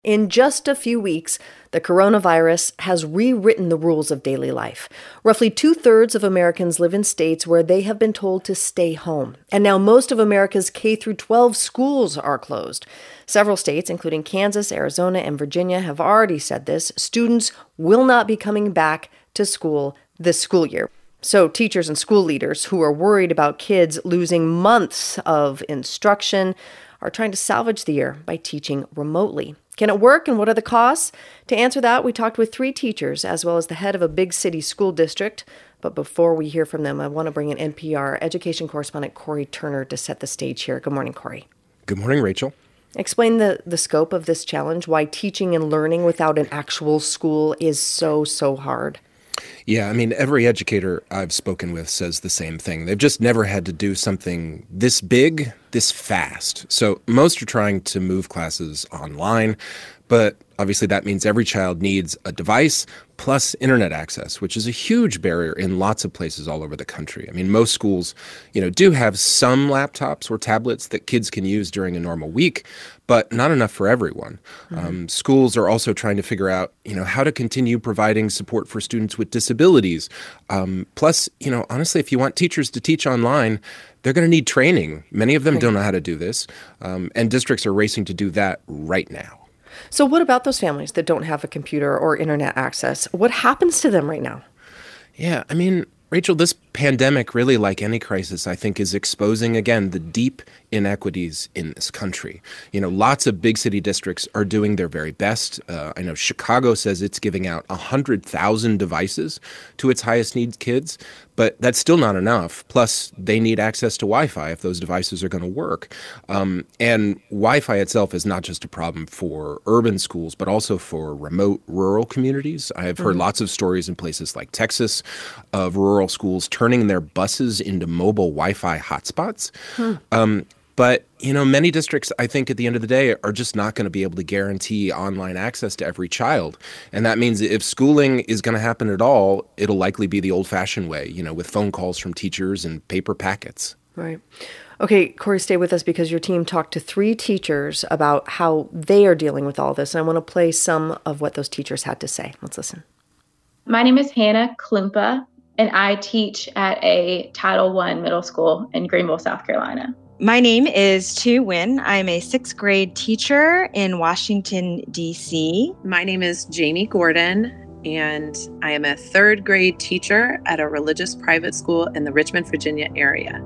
In just a few weeks, the coronavirus has rewritten the rules of daily life. Roughly two-thirds of Americans live in states where they have been told to stay home. And now most of America's K through 12 schools are closed. Several states, including Kansas, Arizona, and Virginia, have already said this. Students will not be coming back to school this school year. So teachers and school leaders who are worried about kids losing months of instruction are trying to salvage the year by teaching remotely. Can it work, and what are the costs? To answer that, we talked with three teachers as well as the head of a big city school district. But before we hear from them, I want to bring in NPR education correspondent Corey Turner to set the stage here. Good morning, Corey. Good morning, Rachel. Explain the scope of this challenge, why teaching and learning without an actual school is so hard. Yeah, I mean, every educator I've spoken with says the same thing. They've just never had to do something this big, this fast. So most are trying to move classes online, but obviously that means every child needs a device plus internet access, which is a huge barrier in lots of places all over the country. I mean, most schools, do have some laptops or tablets that kids can use during a normal week, but not enough for everyone. Schools are also trying to figure out, how to continue providing support for students with disabilities. Plus, honestly, if you want teachers to teach online, they're going to need training. Many of them don't know how to do this, and districts are racing to do that right now. So what about those families that don't have a computer or internet access? What happens to them right now? Yeah, I mean, Rachel, this pandemic, really like any crisis, I think, is exposing, again, the deep inequities in this country. Lots of big city districts are doing their very best. I know Chicago says it's giving out 100,000 devices to its highest needs kids, but that's still not enough. Plus, they need access to Wi-Fi if those devices are going to work. And Wi-Fi itself is not just a problem for urban schools, but also for remote rural communities. I have heard lots of stories in places like Texas of rural schools turning their buses into mobile Wi-Fi hotspots. But, many districts, I think at the end of the day, are just not going to be able to guarantee online access to every child. And that means if schooling is going to happen at all, it'll likely be the old-fashioned way, with phone calls from teachers and paper packets. Right. Okay, Corey, stay with us because your team talked to three teachers about how they are dealing with all this. And I want to play some of what those teachers had to say. Let's listen. My name is Hannah Klumpa, and I teach at a Title I middle school in Greenville, South Carolina. My name is Tu Nguyen. I'm a sixth grade teacher in Washington, D.C. My name is Jamie Gordon, and I am a third grade teacher at a religious private school in the Richmond, Virginia area.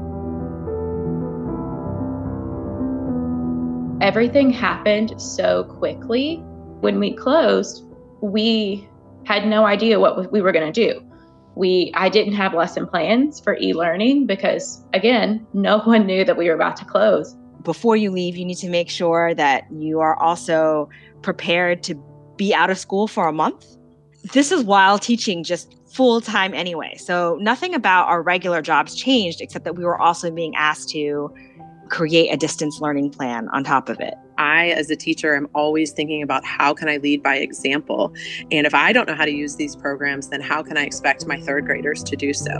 Everything happened so quickly. When we closed, we had no idea what we were going to do. I didn't have lesson plans for e-learning because, again, no one knew that we were about to close. Before you leave, you need to make sure that you are also prepared to be out of school for a month. This is while teaching just full time anyway. So nothing about our regular jobs changed, except that we were also being asked to create a distance learning plan on top of it. I, as a teacher, am always thinking about how can I lead by example? And if I don't know how to use these programs, then how can I expect my third graders to do so?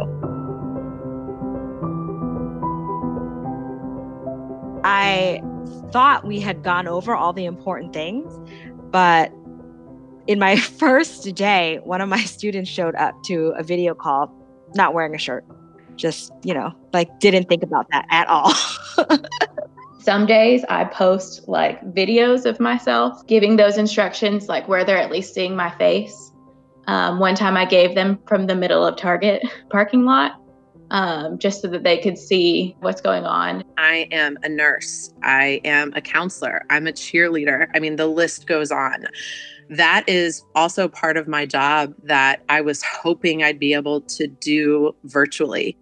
I thought we had gone over all the important things, but in my first day, one of my students showed up to a video call, not wearing a shirt. Just, didn't think about that at all. Some days I post videos of myself giving those instructions, where they're at least seeing my face. One time I gave them from the middle of Target parking lot, just so that they could see what's going on. I am a nurse. I am a counselor. I'm a cheerleader. I mean, the list goes on. That is also part of my job that I was hoping I'd be able to do virtually.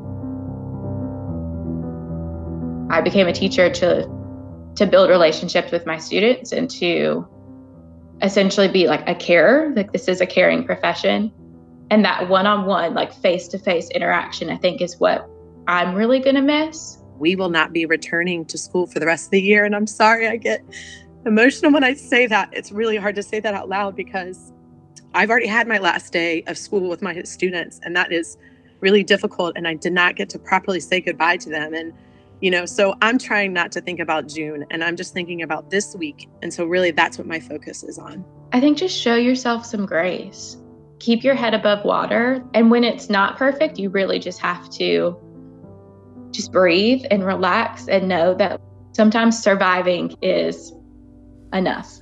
I became a teacher to build relationships with my students and to essentially be a carer. This is a caring profession. And that one-on-one, face-to-face interaction, I think is what I'm really going to miss. We will not be returning to school for the rest of the year. And I'm sorry I get emotional when I say that. It's really hard to say that out loud because I've already had my last day of school with my students, and that is really difficult. And I did not get to properly say goodbye to them. And So I'm trying not to think about June, and I'm just thinking about this week. And so really that's what my focus is on. I think just show yourself some grace. Keep your head above water. And when it's not perfect, you really just have to just breathe and relax and know that sometimes surviving is enough.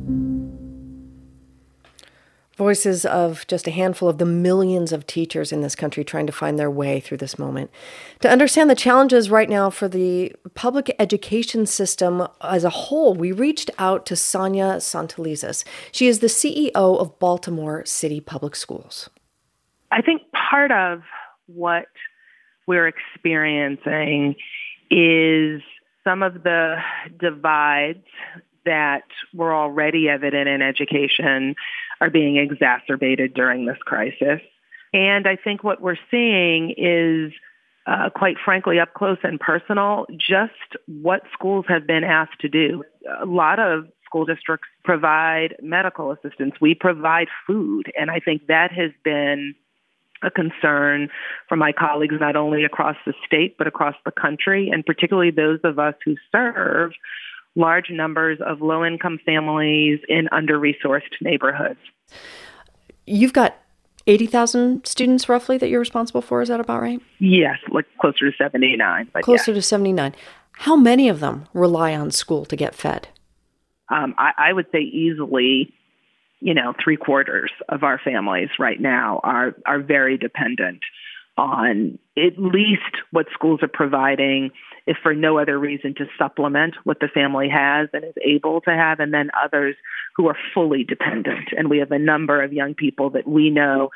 Voices of just a handful of the millions of teachers in this country trying to find their way through this moment. To understand the challenges right now for the public education system as a whole, we reached out to Sonia Santelises. She is the CEO of Baltimore City Public Schools. I think part of what we're experiencing is some of the divides that were already evident in education are being exacerbated during this crisis. And I think what we're seeing is, quite frankly, up close and personal, just what schools have been asked to do. A lot of school districts provide medical assistance. We provide food. And I think that has been a concern for my colleagues, not only across the state, but across the country, and particularly those of us who serve large numbers of low-income families in under-resourced neighborhoods. You've got 80,000 students roughly that you're responsible for. Is that about right? Yes, like closer to 79. But closer to 79. How many of them rely on school to get fed? I would say easily, 3/4 of our families right now are very dependent on at least what schools are providing, if for no other reason, to supplement what the family has and is able to have, and then others who are fully dependent. And we have a number of young people that we know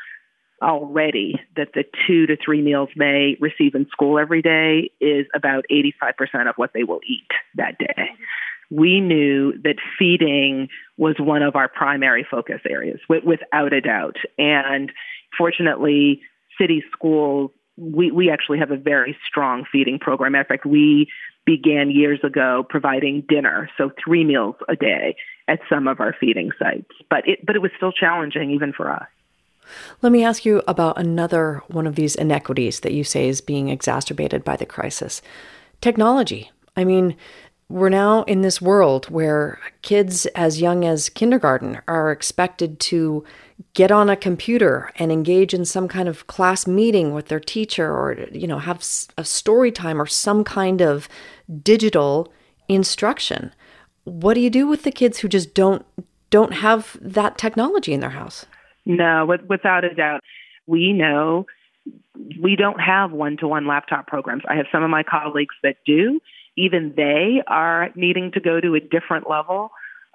already that the 2 to 3 meals they receive in school every day is about 85% of what they will eat that day. We knew that feeding was one of our primary focus areas, without a doubt. And fortunately, city schools, we actually have a very strong feeding program. In fact, we began years ago providing dinner, so 3 meals a day at some of our feeding sites. But it was still challenging even for us. Let me ask you about another one of these inequities that you say is being exacerbated by the crisis. Technology. I mean, we're now in this world where kids as young as kindergarten are expected to get on a computer and engage in some kind of class meeting with their teacher, or, have a story time or some kind of digital instruction. What do you do with the kids who just don't have that technology in their house? No, without a doubt. We know we don't have one-to-one laptop programs. I have some of my colleagues that do. Even they are needing to go to a different level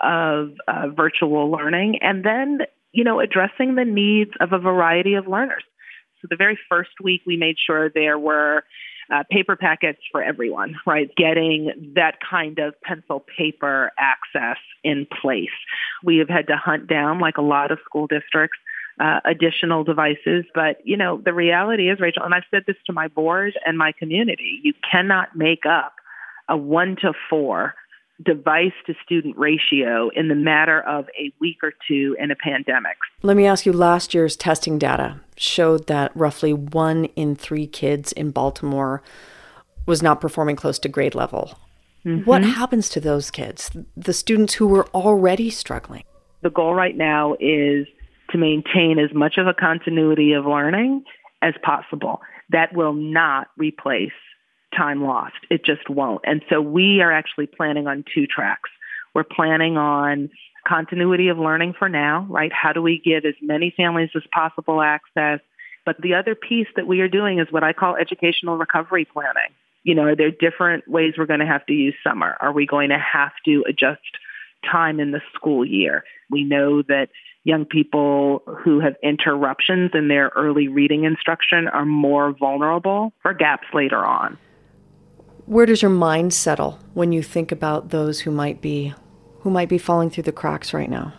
of virtual learning, and then, addressing the needs of a variety of learners. So the very first week, we made sure there were paper packets for everyone, right? Getting that kind of pencil paper access in place. We have had to hunt down, like a lot of school districts, additional devices. But, the reality is, Rachel, and I've said this to my board and my community, you cannot make up a 1-to-4 device to student ratio in the matter of a week or two in a pandemic. Let me ask you, last year's testing data showed that roughly 1 in 3 kids in Baltimore was not performing close to grade level. Mm-hmm. What happens to those kids, the students who were already struggling? The goal right now is to maintain as much of a continuity of learning as possible. That will not replace time lost. It just won't. And so we are actually planning on 2 tracks. We're planning on continuity of learning for now, right? How do we give as many families as possible access? But the other piece that we are doing is what I call educational recovery planning. Are there different ways we're going to have to use summer? Are we going to have to adjust time in the school year? We know that young people who have interruptions in their early reading instruction are more vulnerable for gaps later on. Where does your mind settle when you think about those who might be falling through the cracks right now?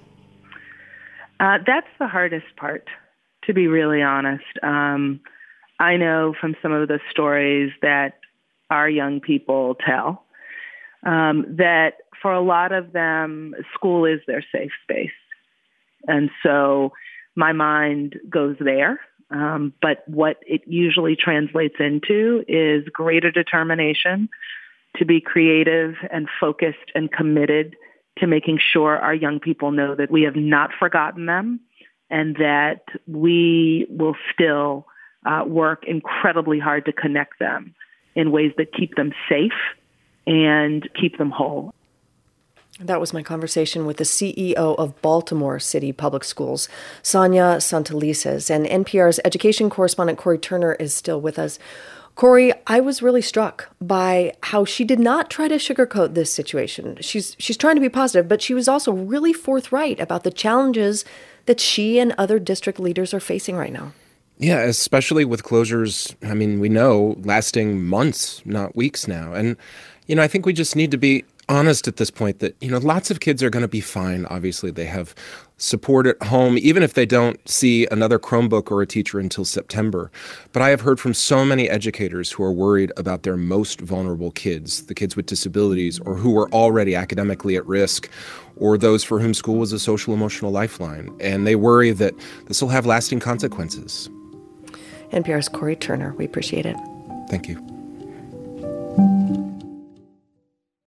That's the hardest part, to be really honest. I know from some of the stories that our young people tell that for a lot of them, school is their safe space. And so my mind goes there. But what it usually translates into is greater determination to be creative and focused and committed to making sure our young people know that we have not forgotten them and that we will still work incredibly hard to connect them in ways that keep them safe and keep them whole. That was my conversation with the CEO of Baltimore City Public Schools, Sonia Santelises, and NPR's education correspondent Cory Turner is still with us. Cory, I was really struck by how she did not try to sugarcoat this situation. She's trying to be positive, but she was also really forthright about the challenges that she and other district leaders are facing right now. Yeah, especially with closures, I mean, we know, lasting months, not weeks now. And, I think we just need to be honest at this point that, lots of kids are going to be fine. Obviously, they have support at home, even if they don't see another Chromebook or a teacher until September. But I have heard from so many educators who are worried about their most vulnerable kids, the kids with disabilities or who are already academically at risk, or those for whom school was a social emotional lifeline. And they worry that this will have lasting consequences. NPR's Cory Turner, we appreciate it. Thank you.